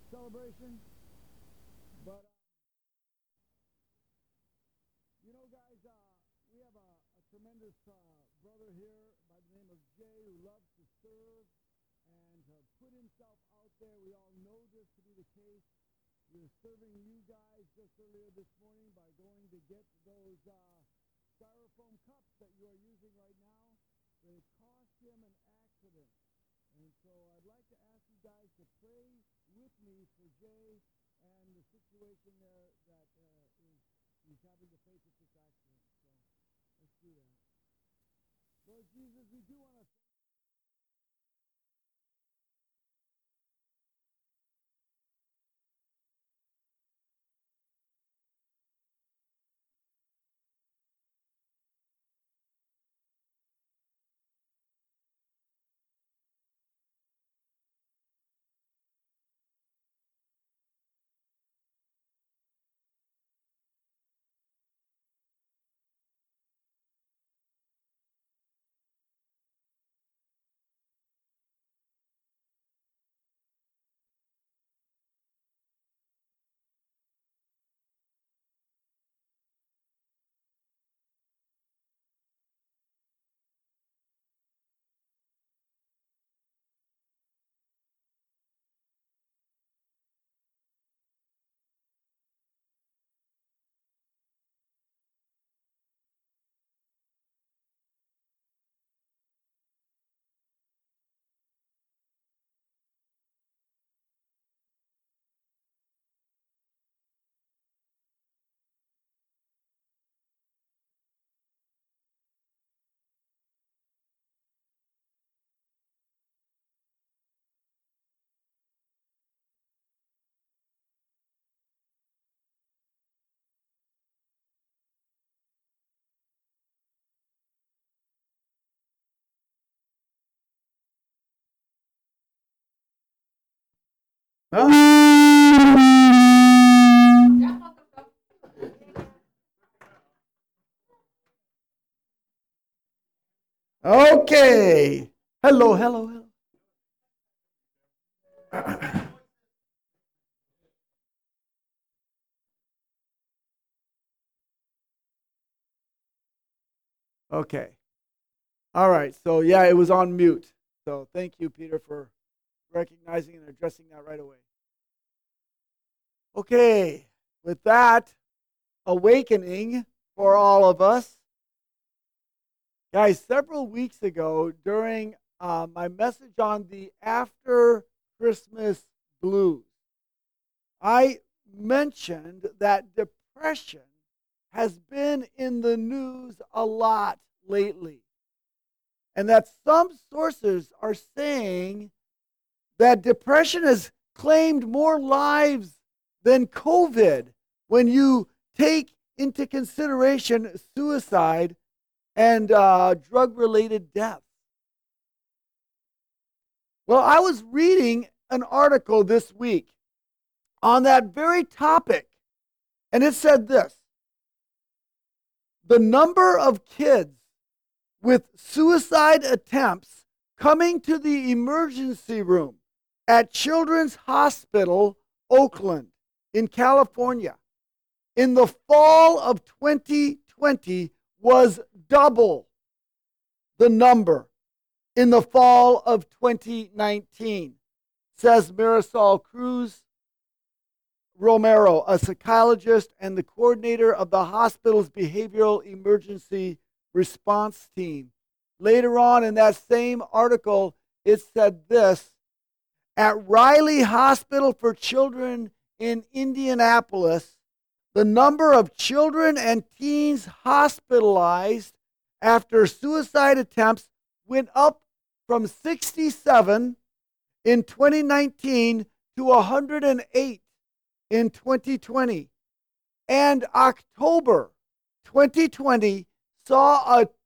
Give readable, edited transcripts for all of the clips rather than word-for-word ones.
celebration. But guys, we have a tremendous brother here by the name of Jay who loves to serve and put himself out there. We all know this to be the case. He was serving you guys just earlier this morning by going to get those styrofoam cups that you are using right now. They cost him an accident. And so I'd like to ask you guys to pray with me for Jay and the situation there that he's having to face with this accident. So let's do that. Lord Jesus, we do want to Okay. Hello, hello, hello. Okay. All right. So, yeah, it was on mute. So, thank you, Peter, for recognizing and addressing that right away. Okay. With that awakening for all of us, guys, several weeks ago during my message on the after Christmas blues, I mentioned that depression has been in the news a lot lately. And that some sources are saying that depression has claimed more lives than COVID when you take into consideration suicide and drug related deaths. Well, I was reading an article this week on that very topic, and it said this: the number of kids with suicide attempts coming to the emergency room at Children's Hospital, Oakland, in California, in the fall of 2020 was double the number in the fall of 2019, says Marisol Cruz Romero, a psychologist and the coordinator of the hospital's behavioral emergency response team. Later on in that same article, it said this: at Riley Hospital for Children in Indianapolis, the number of children and teens hospitalized after suicide attempts went up from 67 in 2019 to 108 in 2020. And October 2020 saw a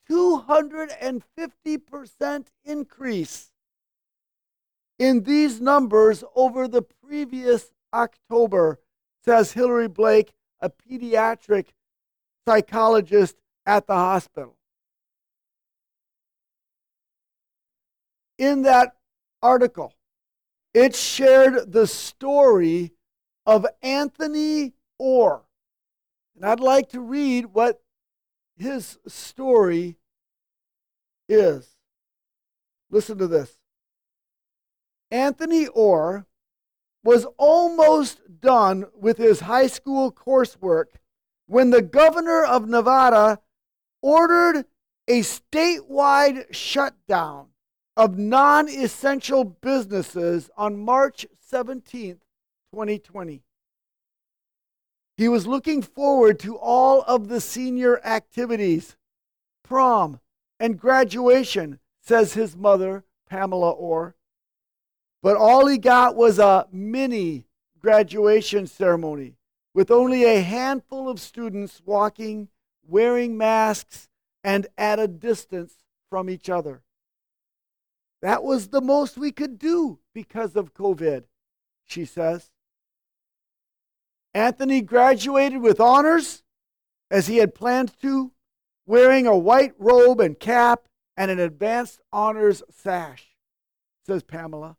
250% increase in these numbers over the previous October, says Hillary Blake, a pediatric psychologist at the hospital. In that article, It shared the story of Anthony Orr. And I'd like to read what his story is. Listen to this. Anthony Orr was almost done with his high school coursework when the governor of Nevada ordered a statewide shutdown of non-essential businesses on March 17th, 2020. He was looking forward to all of the senior activities, prom, and graduation, says his mother, Pamela Orr. But all he got was a mini graduation ceremony with only a handful of students walking, wearing masks, and at a distance from each other. That was the most we could do because of COVID, she says. Anthony graduated with honors, as he had planned to, wearing a white robe and cap and an advanced honors sash, says Pamela.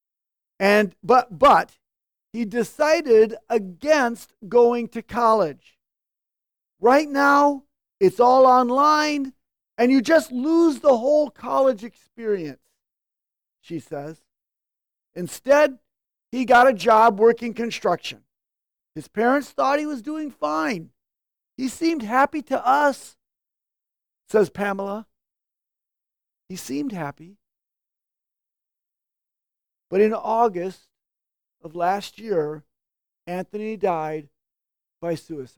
But he decided against going to college. Right now, it's all online, and you just lose the whole college experience, she says. Instead, he got a job working construction. His parents thought he was doing fine. He seemed happy to us, says Pamela. He seemed happy. But in August of last year, Anthony died by suicide.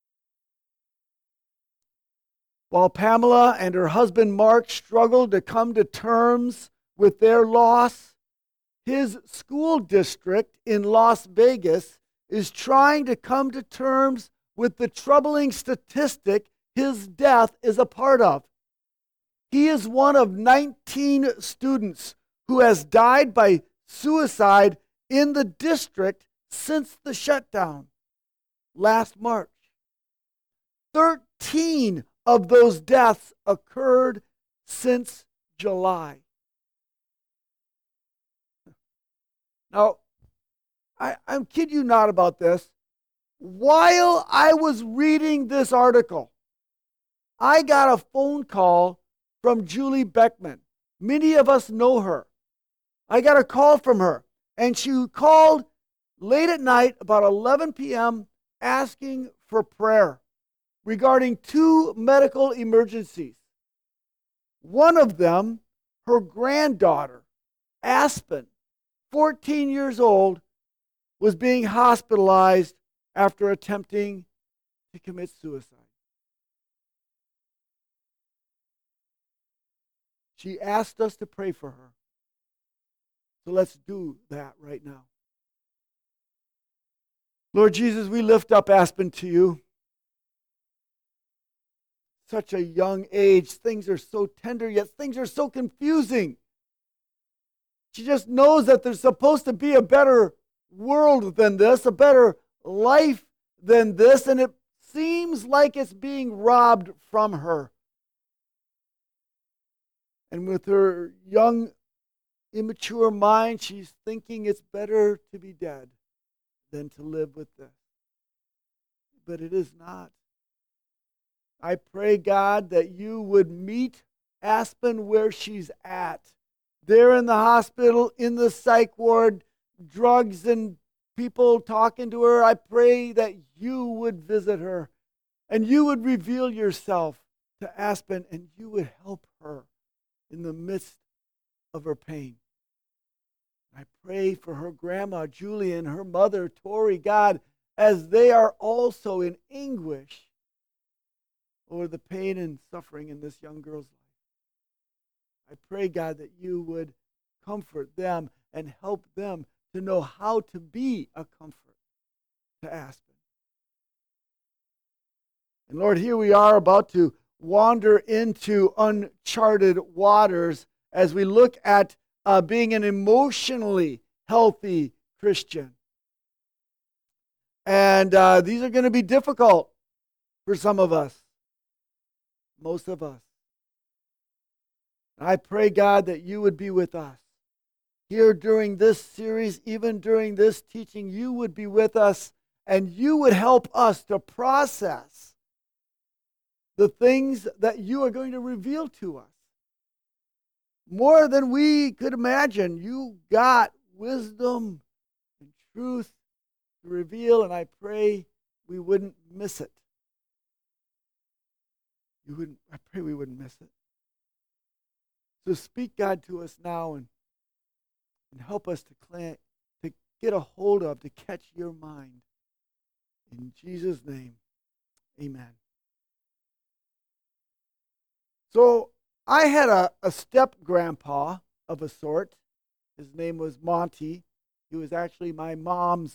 While Pamela and her husband Mark struggled to come to terms with their loss, his school district in Las Vegas is trying to come to terms with the troubling statistic his death is a part of. He is one of 19 students who has died by suicide in the district since the shutdown last March. 13 of those deaths occurred since July. Now, I'm kidding you not about this. While I was reading this article, I got a phone call from Julie Beckman. Many of us know her. I got a call from her, and she called late at night, about 11 p.m., asking for prayer regarding 2 medical emergencies. One of them, her granddaughter, Aspen, 14 years old, was being hospitalized after attempting to commit suicide. She asked us to pray for her. So let's do that right now. Lord Jesus, we lift up Aspen to you. Such a young age. Things are so tender, yet things are so confusing. She just knows that there's supposed to be a better world than this, a better life than this, and it seems like it's being robbed from her. And with her young, immature mind, she's thinking it's better to be dead than to live with this. But it is not. I pray, God, that you would meet Aspen where she's at. There in the hospital, in the psych ward, drugs and people talking to her. I pray that you would visit her and you would reveal yourself to Aspen and you would help her in the midst of her pain. I pray for her grandma, Julie, and her mother, Tori, God, as they are also in anguish over the pain and suffering in this young girl's life. I pray, God, that you would comfort them and help them to know how to be a comfort to Aspen. And Lord, here we are about to wander into uncharted waters as we look at being an emotionally healthy Christian. And these are going to be difficult for some of us, most of us. And I pray, God, that you would be with us here during this series, even during this teaching, you would be with us and you would help us to process the things that you are going to reveal to us. More than we could imagine, you got wisdom and truth to reveal, and I pray we wouldn't miss it. I pray we wouldn't miss it. So speak, God, to us now and help us to get a hold of, to catch your mind. In Jesus' name, amen. So I had a step-grandpa of a sort. His name was Monty. He was actually my mom's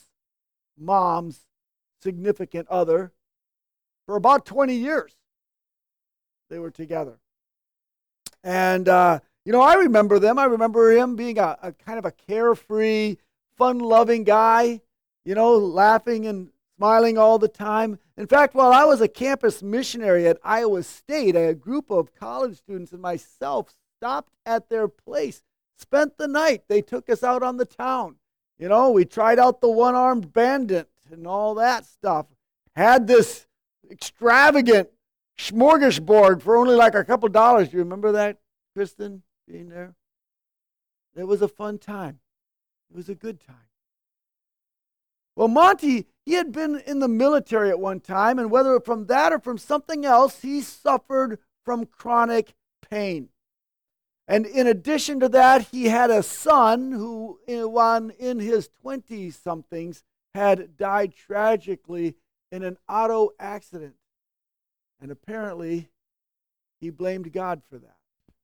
significant other. For about 20 years, they were together. And, I remember them. I remember him being a kind of a carefree, fun-loving guy, laughing and smiling all the time. In fact, while I was a campus missionary at Iowa State, a group of college students and myself stopped at their place, spent the night. They took us out on the town. We tried out the one-armed bandit and all that stuff. Had this extravagant smorgasbord for only like a couple dollars. Do you remember that, Kristen, being there? It was a fun time. It was a good time. Well, Monty, he had been in the military at one time, and whether from that or from something else, he suffered from chronic pain. And in addition to that, he had a son who, in his 20-somethings, had died tragically in an auto accident. And apparently, he blamed God for that.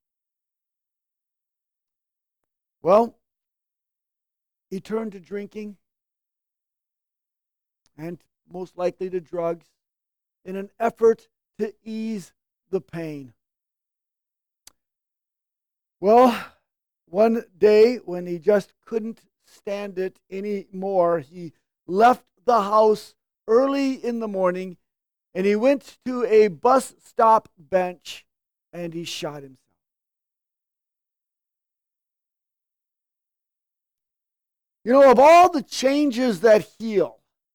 Well, he turned to drinking and most likely to drugs in an effort to ease the pain. Well, one day when he just couldn't stand it anymore, he left the house early in the morning and he went to a bus stop bench and he shot himself. Of all the changes that heal,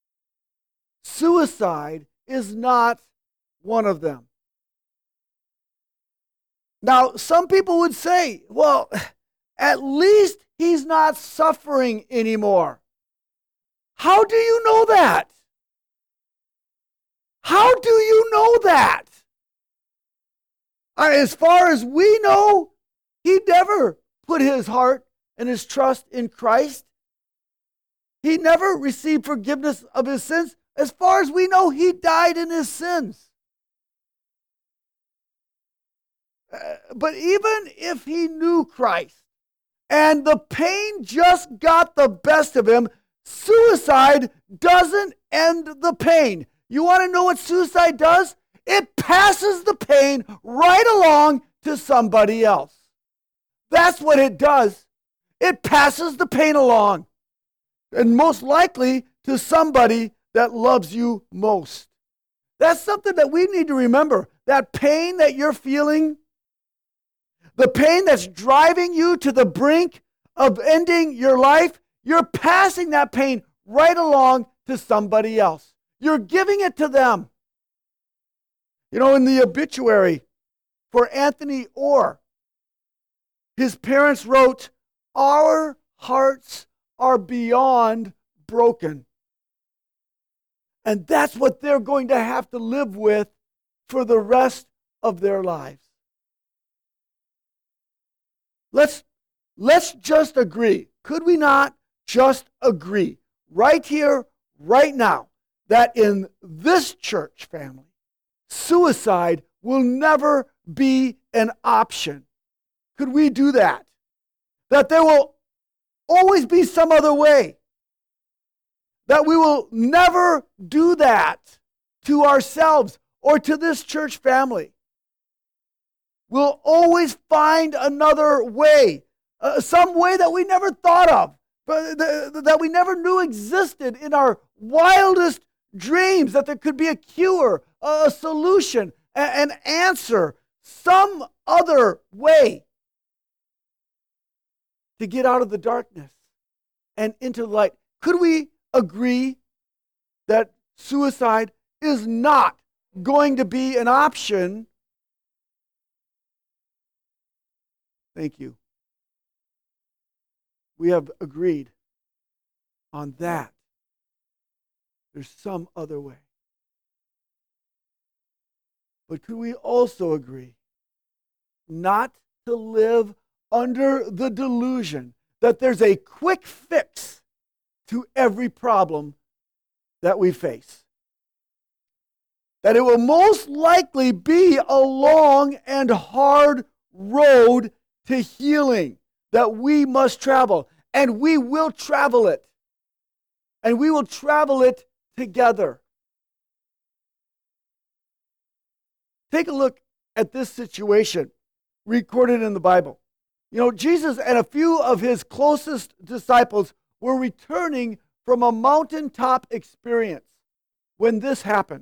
suicide is not one of them. Now, some people would say, well, at least he's not suffering anymore. How do you know that? How do you know that? As far as we know, he never put his heart and his trust in Christ. He never received forgiveness of his sins. As far as we know, he died in his sins. But even if he knew Christ and the pain just got the best of him, suicide doesn't end the pain. You want to know what suicide does? It passes the pain right along to somebody else. That's what it does. It passes the pain along. And most likely to somebody that loves you most. That's something that we need to remember. That pain that you're feeling, the pain that's driving you to the brink of ending your life, you're passing that pain right along to somebody else. You're giving it to them. In the obituary for Anthony Orr, his parents wrote, "Our hearts are beyond broken." And that's what they're going to have to live with for the rest of their lives. Let's just agree. Could we not just agree right here, right now, that in this church family, suicide will never be an option? Could we do that? That there will always be some other way. That we will never do that to ourselves or to this church family. We'll always find another way, some way that we never thought of, that we never knew existed in our wildest dreams, that there could be a cure, a solution, an answer, some other way. to get out of the darkness and into light. Could we agree that suicide is not going to be an option? Thank you. We have agreed on that. There's some other way. But could we also agree not to live under the delusion that there's a quick fix to every problem that we face? That it will most likely be a long and hard road to healing that we must travel. And we will travel it. And we will travel it together. Take a look at this situation recorded in the Bible. You know, Jesus and a few of his closest disciples were returning from a mountaintop experience when this happened.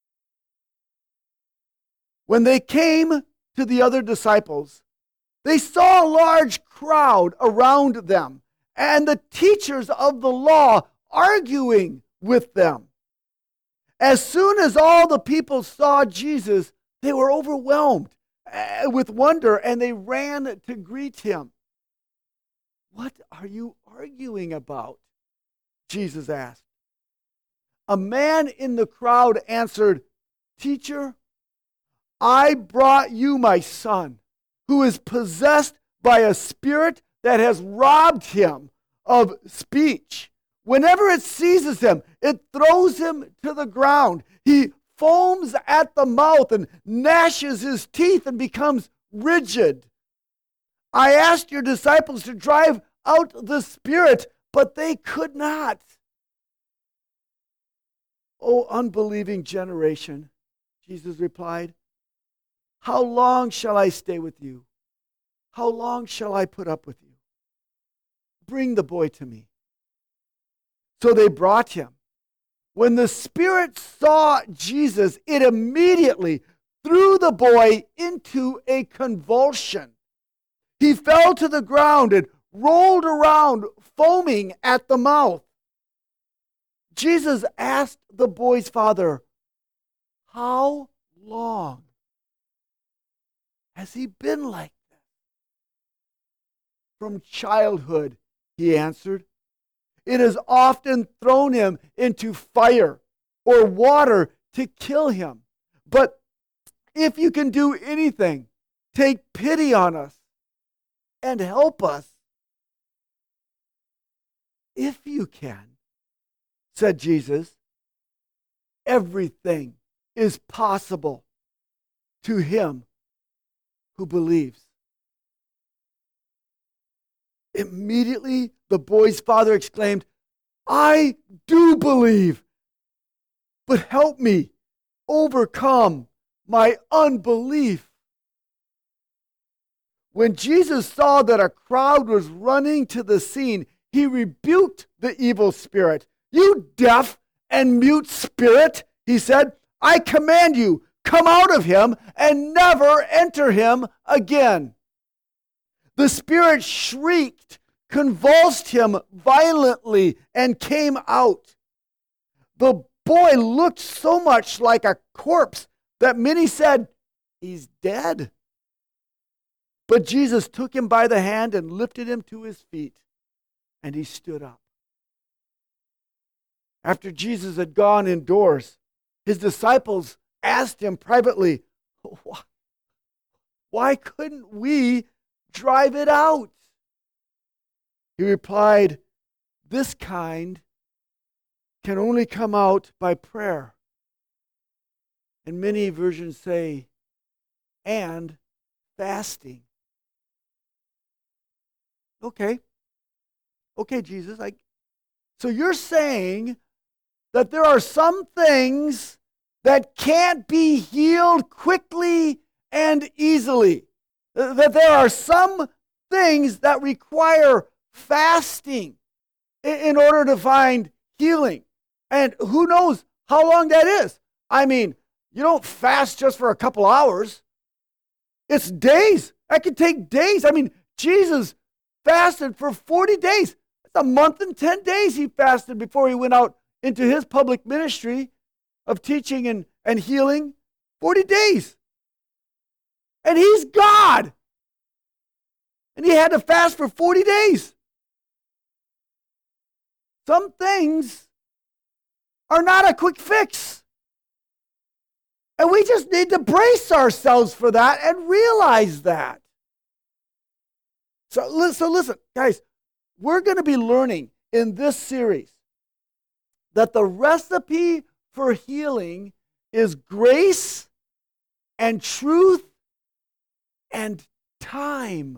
When they came to the other disciples, they saw a large crowd around them and the teachers of the law arguing with them. As soon as all the people saw Jesus, they were overwhelmed with wonder and they ran to greet him. "What are you arguing about?" Jesus asked. A man in the crowd answered, "Teacher, I brought you my son, who is possessed by a spirit that has robbed him of speech. Whenever it seizes him, it throws him to the ground. He foams at the mouth and gnashes his teeth and becomes rigid. I asked your disciples to drive out the spirit, but they could not." "O unbelieving generation," Jesus replied, "how long shall I stay with you? How long shall I put up with you? Bring the boy to me." So they brought him. When the spirit saw Jesus, it immediately threw the boy into a convulsion. He fell to the ground and rolled around, foaming at the mouth. Jesus asked the boy's father, "How long has he been like this?" "From childhood," he answered. "It has often thrown him into fire or water to kill him. But if you can do anything, take pity on us and help us." "If you can," said Jesus, "everything is possible to him who believes." Immediately, the boy's father exclaimed, "I do believe, but help me overcome my unbelief." When Jesus saw that a crowd was running to the scene, he rebuked the evil spirit. "You deaf and mute spirit," he said, "I command you, come out of him and never enter him again." The spirit shrieked, convulsed him violently, and came out. The boy looked so much like a corpse that many said, "He's dead." But Jesus took him by the hand and lifted him to his feet, and he stood up. After Jesus had gone indoors, his disciples asked him privately, "Why couldn't we drive it out?" He replied, "This kind can only come out by prayer." And many versions say, "and fasting." Okay, Jesus, so you're saying that there are some things that can't be healed quickly and easily. That there are some things that require fasting in order to find healing. And who knows how long that is? I mean, you don't fast just for a couple hours. It's days. That could take days. I mean, Jesus fasted for 40 days. That's a month and 10 days he fasted before he went out into his public ministry of teaching and healing. 40 days. And he's God. And he had to fast for 40 days. Some things are not a quick fix. And we just need to brace ourselves for that and realize that. So listen, guys, we're going to be learning in this series that the recipe for healing is grace and truth and time.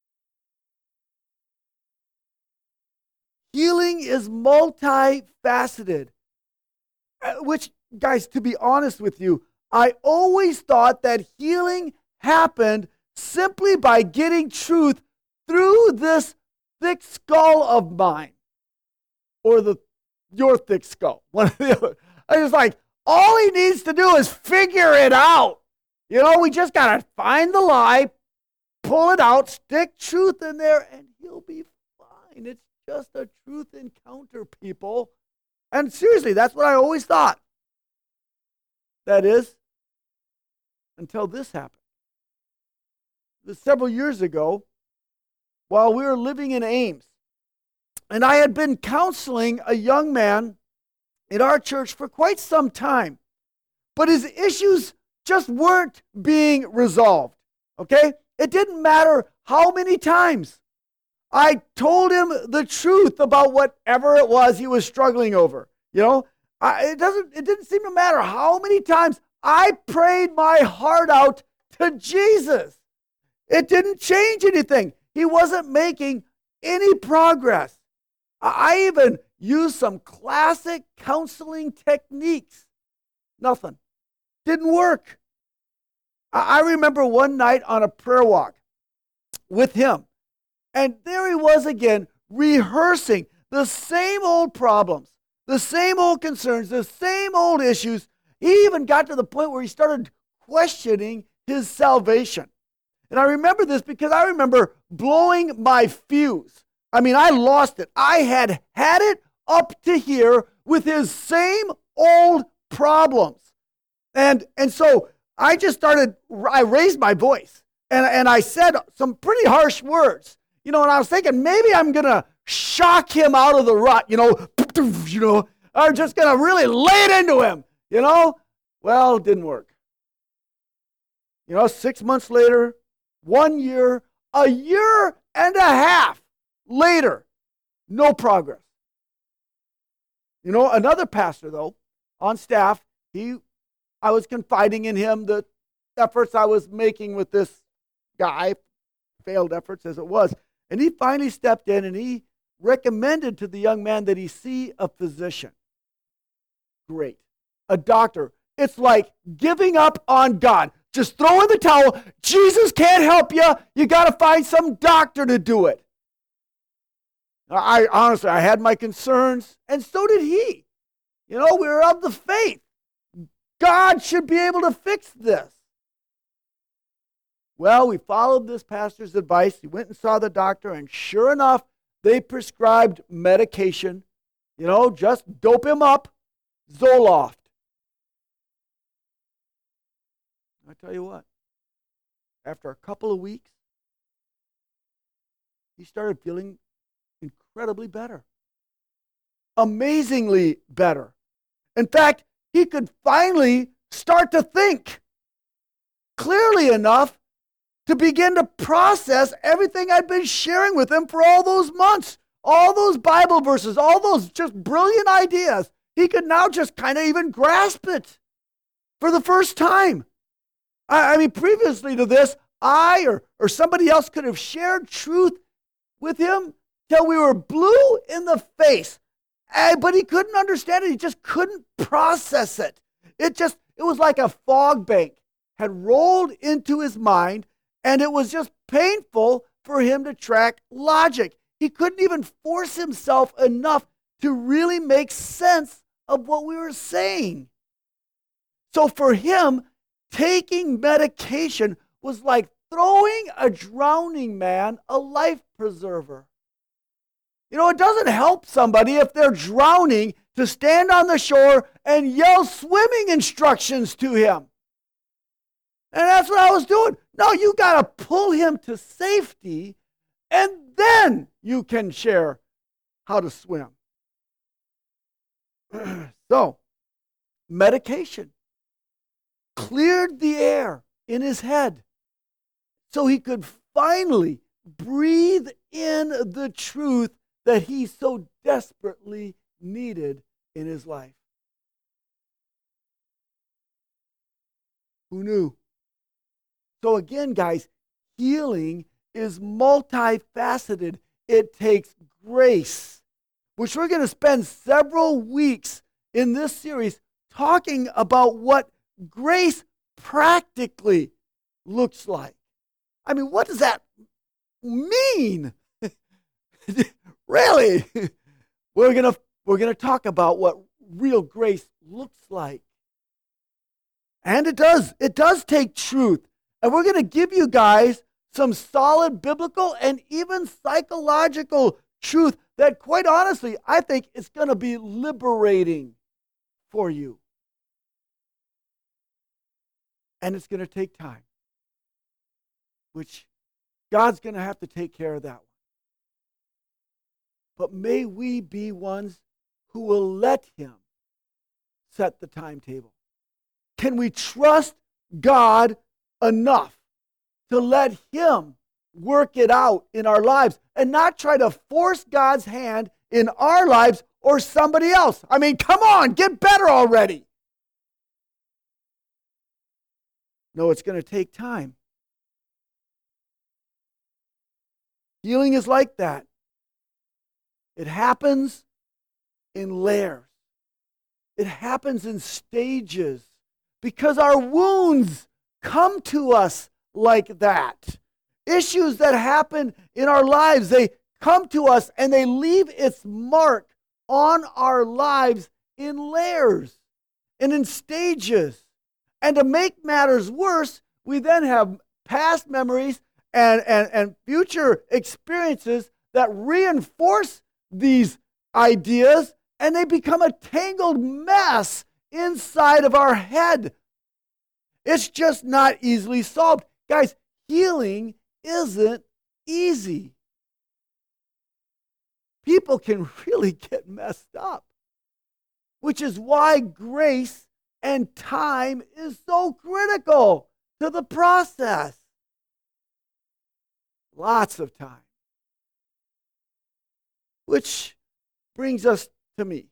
Healing is multifaceted, which, guys, to be honest with you, I always thought that healing happened simply by getting truth through this thick skull of mine, or your thick skull, one or the other. I was like, all he needs to do is figure it out. We just got to find the lie, pull it out, stick truth in there, and he'll be fine. It's just a truth encounter, people. And seriously, that's what I always thought. That is, until this happened. Several years ago, while we were living in Ames, and I had been counseling a young man in our church for quite some time, but his issues just weren't being resolved, okay? It didn't matter how many times I told him the truth about whatever it was he was struggling over. It didn't seem to matter how many times I prayed my heart out to Jesus. It didn't change anything. He wasn't making any progress. I even used some classic counseling techniques. Nothing. Didn't work. I remember one night on a prayer walk with him, and there he was again, rehearsing the same old problems, the same old concerns, the same old issues. He even got to the point where he started questioning his salvation. And I remember this because I remember blowing my fuse. I lost it. I had it up to here with his same old problems. And so I raised my voice and I said some pretty harsh words, and I was thinking maybe I'm going to shock him out of the rut, I'm just going to really lay it into him, Well, it didn't work. 6 months later, 1 year, a year and a half later, no progress. Another pastor, though, on staff, I was confiding in him the efforts I was making with this guy, failed efforts as it was. And he finally stepped in and he recommended to the young man that he see a physician. Great. A doctor. It's like giving up on God. Just throw in the towel. Jesus can't help you. You got to find some doctor to do it. I honestly had my concerns, and so did he. We were of the faith. God should be able to fix this. Well, we followed this pastor's advice. He went and saw the doctor, and sure enough, they prescribed medication. Just dope him up. Zoloft. I tell you what, after a couple of weeks, he started feeling incredibly better. Amazingly better. In fact, he could finally start to think clearly enough to begin to process everything I'd been sharing with him for all those months, all those Bible verses, all those just brilliant ideas. He could now just kind of even grasp it for the first time. Previously to this, I or somebody else could have shared truth with him till we were blue in the face. But he couldn't understand it. He just couldn't process it. It was like a fog bank had rolled into his mind, and it was just painful for him to track logic. He couldn't even force himself enough to really make sense of what we were saying. So for him, taking medication was like throwing a drowning man a life preserver. You know, it doesn't help somebody if they're drowning to stand on the shore and yell swimming instructions to him. And that's what I was doing. No, you got to pull him to safety, and then you can share how to swim. So, medication cleared the air in his head so he could finally breathe in the truth that he so desperately needed in his life. Who knew? So again, guys, healing is multifaceted. It takes grace, which we're going to spend several weeks in this series talking about what grace practically looks like. I mean, what does that mean? Really? We're going to talk about what real grace looks like. And it does take truth. And we're going to give you guys some solid biblical and even psychological truth that, quite honestly, I think is going to be liberating for you. And it's going to take time, which God's going to have to take care of that one. But may we be ones who will let him set the timetable. Can we trust God enough to let him work it out in our lives and not try to force God's hand in our lives or somebody else? I mean, come on, get better already. No, it's going to take time. Healing is like that. It happens in layers. It happens in stages because our wounds come to us like that. Issues that happen in our lives, they come to us and they leave its mark on our lives in layers and in stages. And to make matters worse, we then have past memories and future experiences that reinforce these ideas, and they become a tangled mess inside of our head. It's just not easily solved. Guys, healing isn't easy. People can really get messed up, which is why grace and time is so critical to the process. Lots of time. Which brings us to me.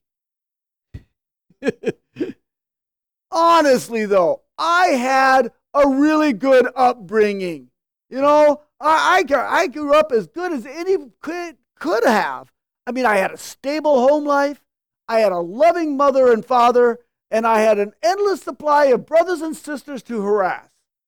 Honestly, though, I had a really good upbringing. You know, I grew up as good as any could have. I mean, I had a stable home life. I had a loving mother and father. And I had an endless supply of brothers and sisters to harass.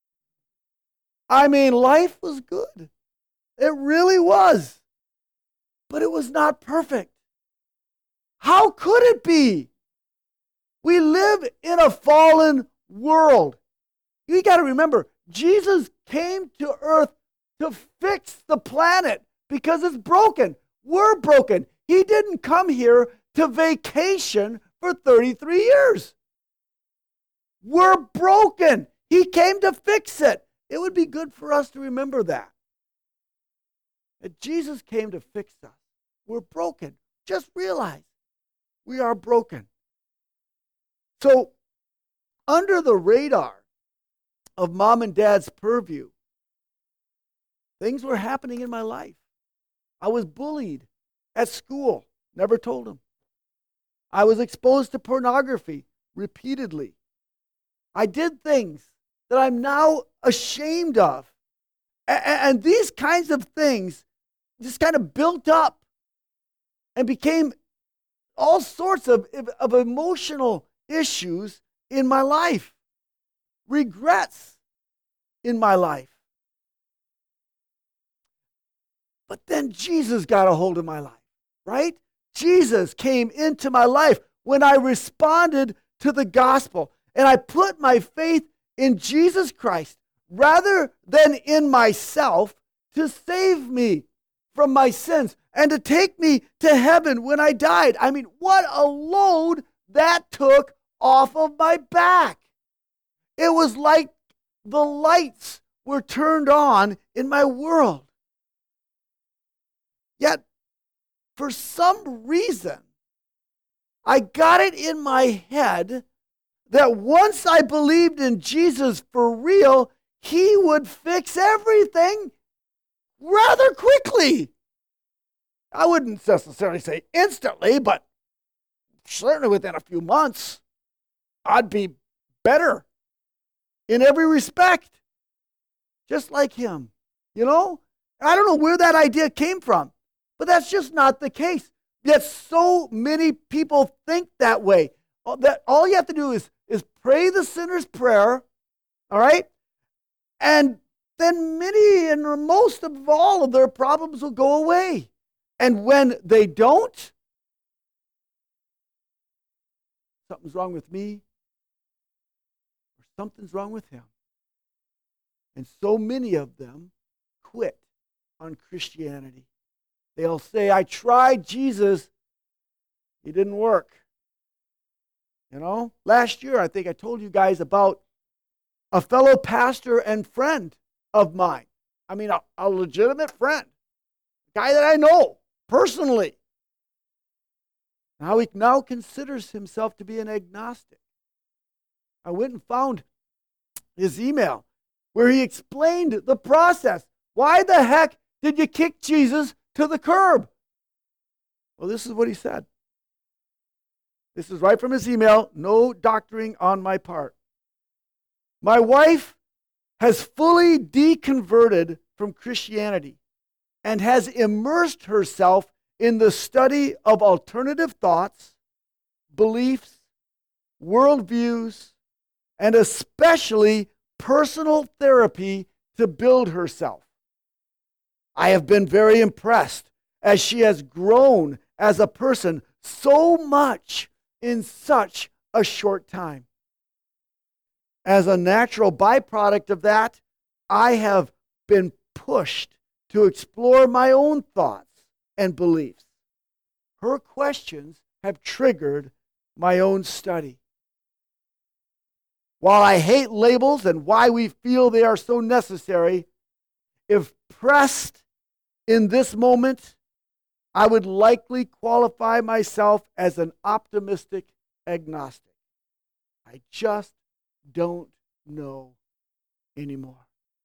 I mean, life was good. It really was. But it was not perfect. How could it be? We live in a fallen world. You got to remember, Jesus came to earth to fix the planet because it's broken. We're broken. He didn't come here to vacation for 33 years. We're broken. He came to fix it. It would be good for us to remember that. That Jesus came to fix us. We're broken. Just realize we are broken. So, under the radar of mom and dad's purview, things were happening in my life. I was bullied at school. Never told them. I was exposed to pornography repeatedly. I did things that I'm now ashamed of. And these kinds of things just kind of built up and became all sorts of emotional issues in my life, regrets in my life. But then Jesus got a hold of my life, right? Jesus came into my life when I responded to the gospel and I put my faith in Jesus Christ, rather than in myself, to save me from my sins and to take me to heaven when I died. I mean, what a load that took off of my back. It was like the lights were turned on in my world. Yet, for some reason, I got it in my head that once I believed in Jesus for real, he would fix everything rather quickly. I wouldn't necessarily say instantly, but certainly within a few months, I'd be better in every respect, just like him. You know? I don't know where that idea came from, but that's just not the case. Yet so many people think that way. That all you have to do is pray the sinner's prayer, all right? And then many and most of all of their problems will go away. And when they don't, something's wrong with me, or something's wrong with him. And so many of them quit on Christianity. They'll say, I tried Jesus, he didn't work. You know, last year I think I told you guys about a fellow pastor and friend of mine. I mean, a legitimate friend, a guy that I know personally. How he now considers himself to be an agnostic. I went and found his email where he explained the process. Why the heck did you kick Jesus to the curb? Well, this is what he said. This is right from his email. No doctoring on my part. My wife has fully deconverted from Christianity and has immersed herself in the study of alternative thoughts, beliefs, worldviews, and especially personal therapy to build herself. I have been very impressed as she has grown as a person so much in such a short time. As a natural byproduct of that, I have been pushed to explore my own thoughts and beliefs. Her questions have triggered my own study. While I hate labels and why we feel they are so necessary, if pressed in this moment, I would likely qualify myself as an optimistic agnostic. I just don't know anymore.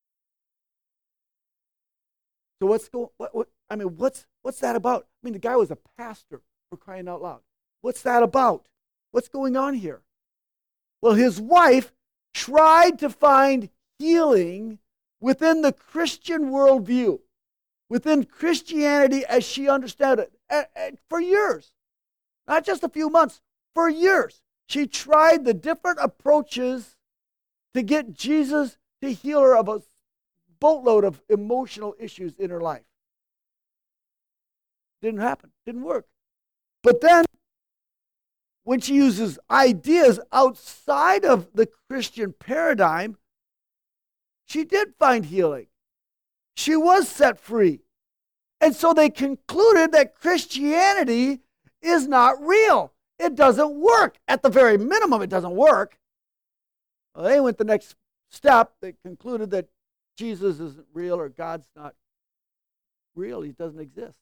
So what's that about? I mean, the guy was a pastor, for crying out loud. What's that about? What's going on here? Well, his wife tried to find healing within the Christian worldview, within Christianity as she understood it, for years. Not just a few months, for years. She tried the different approaches to get Jesus to heal her of a boatload of emotional issues in her life. Didn't happen. Didn't work. But then, when she uses ideas outside of the Christian paradigm, she did find healing. She was set free. And so they concluded that Christianity is not real. It doesn't work. At the very minimum, it doesn't work. Well, they went the next step. They concluded that Jesus isn't real or God's not real. He doesn't exist.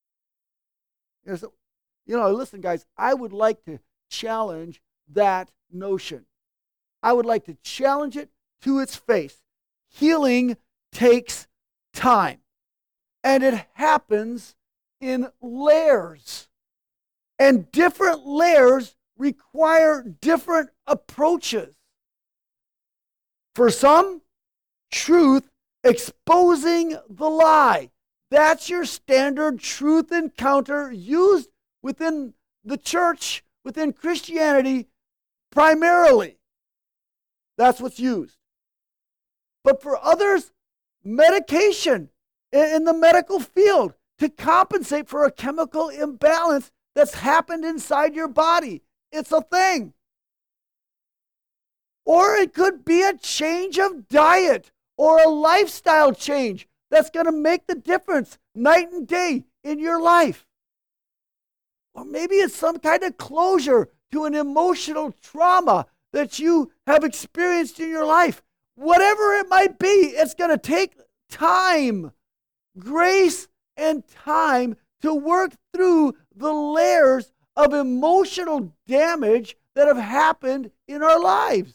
Listen, guys, I would like to challenge that notion. I would like to challenge it to its face. Healing takes time. And it happens in layers. And different layers require different approaches. For some, truth exposing the lie. That's your standard truth encounter used within the church, within Christianity, primarily. That's what's used. But for others, medication in the medical field to compensate for a chemical imbalance that's happened inside your body. It's a thing. Or it could be a change of diet or a lifestyle change that's going to make the difference night and day in your life. Or maybe it's some kind of closure to an emotional trauma that you have experienced in your life. Whatever it might be, it's going to take time, grace and time to work through the layers of emotional damage that have happened in our lives.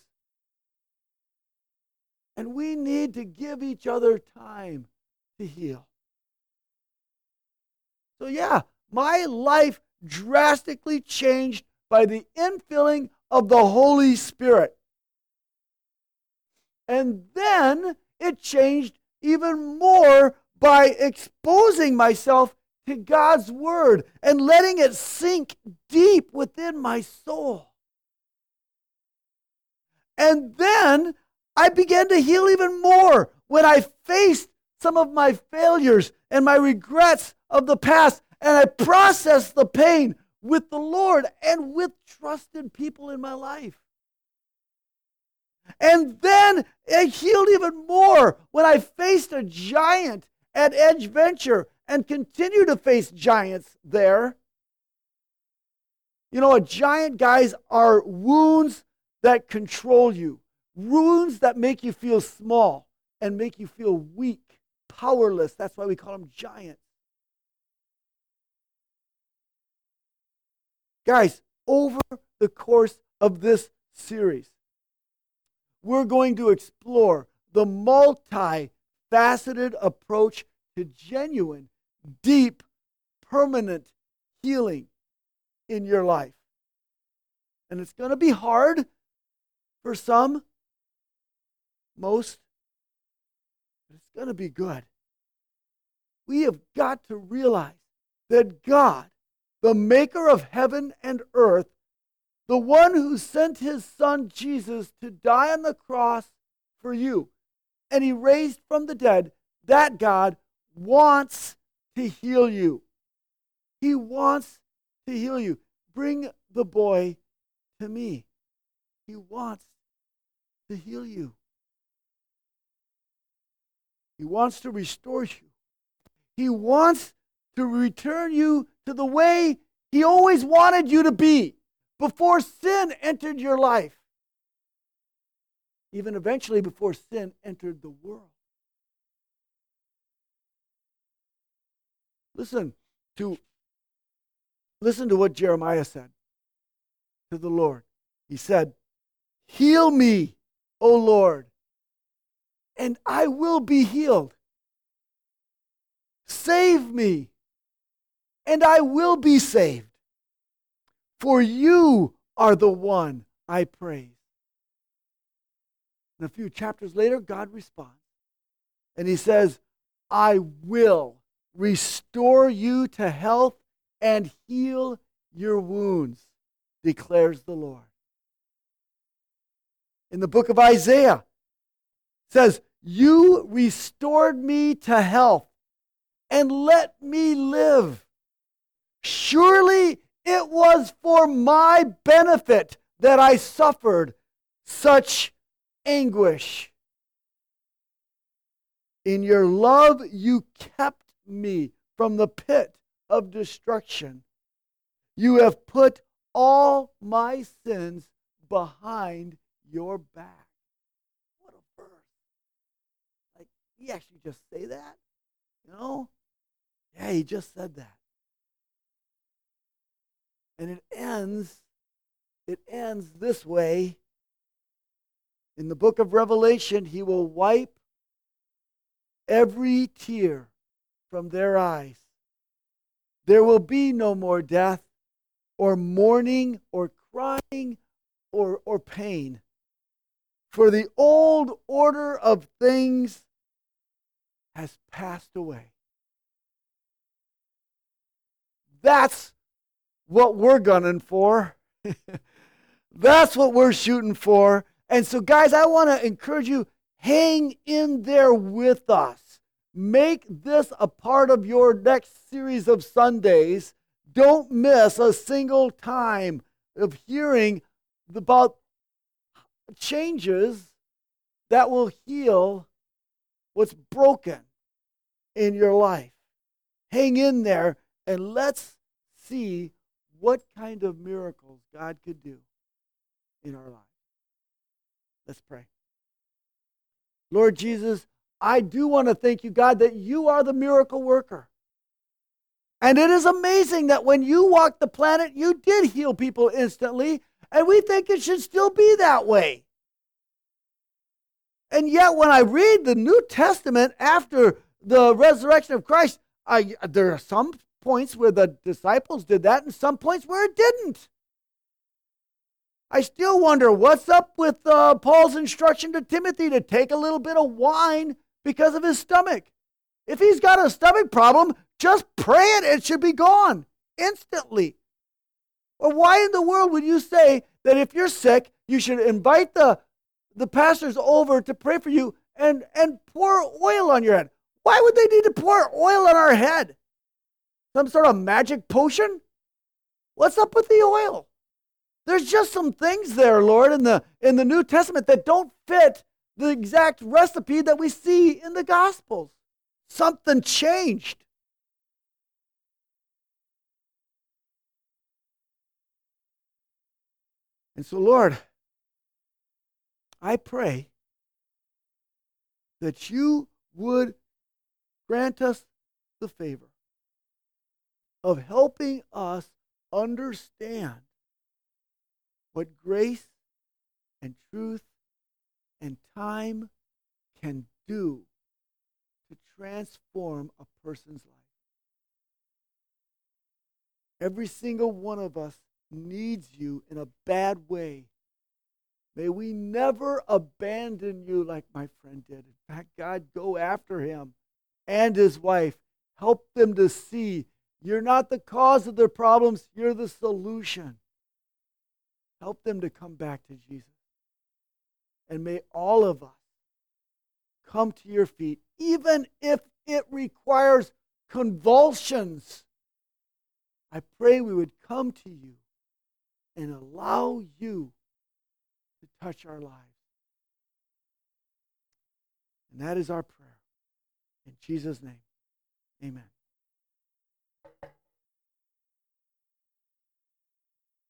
And we need to give each other time to heal. So yeah, my life drastically changed by the infilling of the Holy Spirit. And then it changed even more by exposing myself to God's Word and letting it sink deep within my soul. And then I began to heal even more when I faced some of my failures and my regrets of the past, and I processed the pain with the Lord and with trusted people in my life. And then I healed even more when I faced a giant at Edge Venture and continue to face giants there. You know, a giant, guys, are wounds that control you. Wounds that make you feel small and make you feel weak, powerless. That's why we call them giants. Guys, over the course of this series, we're going to explore the multi-faceted approach to genuine, deep, permanent healing in your life. And it's going to be hard for some, most, but it's going to be good. We have got to realize that God, the maker of heaven and earth, the one who sent his son Jesus to die on the cross for you, and he raised from the dead, that God wants to heal you. He wants to heal you. Bring the boy to me. He wants to heal you. He wants to restore you. He wants to return you to the way he always wanted you to be before sin entered your life. Even eventually before sin entered the world. Listen to what Jeremiah said to the Lord. He said, "Heal me, O Lord, and I will be healed. Save me, and I will be saved. For you are the one I praise." And a few chapters later, God responds. And he says, "I will restore you to health and heal your wounds, declares the Lord." In the book of Isaiah, it says, "You restored me to health and let me live. Surely it was for my benefit that I suffered such anguish. In your love you kept me from the pit of destruction. You have put all my sins behind your back." What a verse. Like, he actually just say that? You know? Yeah, he just said that. And it ends this way. In the book of Revelation, he will wipe every tear from their eyes. There will be no more death, or mourning, or crying, or pain. For the old order of things has passed away. That's what we're gunning for. That's what we're shooting for. And so, guys, I want to encourage you, hang in there with us. Make this a part of your next series of Sundays. Don't miss a single time of hearing about changes that will heal what's broken in your life. Hang in there and let's see what kind of miracles God could do in our lives. Let's pray. Lord Jesus, I do want to thank you, God, that you are the miracle worker. And it is amazing that when you walked the planet, you did heal people instantly, and we think it should still be that way. And yet when I read the New Testament after the resurrection of Christ, there are some points where the disciples did that and some points where it didn't. I still wonder what's up with Paul's instruction to Timothy to take a little bit of wine because of his stomach. If he's got a stomach problem, just pray it. It should be gone instantly. Or why in the world would you say that if you're sick, you should invite the pastors over to pray for you and pour oil on your head? Why would they need to pour oil on our head? Some sort of magic potion? What's up with the oil? There's just some things there, Lord, in the New Testament that don't fit the exact recipe that we see in the Gospels. Something changed. And so, Lord, I pray that you would grant us the favor of helping us understand what grace and truth and time can do to transform a person's life. Every single one of us needs you in a bad way. May we never abandon you like my friend did. In fact, God, go after him and his wife. Help them to see you're not the cause of their problems, you're the solution. Help them to come back to Jesus. And may all of us come to your feet, even if it requires convulsions. I pray we would come to you and allow you to touch our lives. And that is our prayer. In Jesus' name, amen.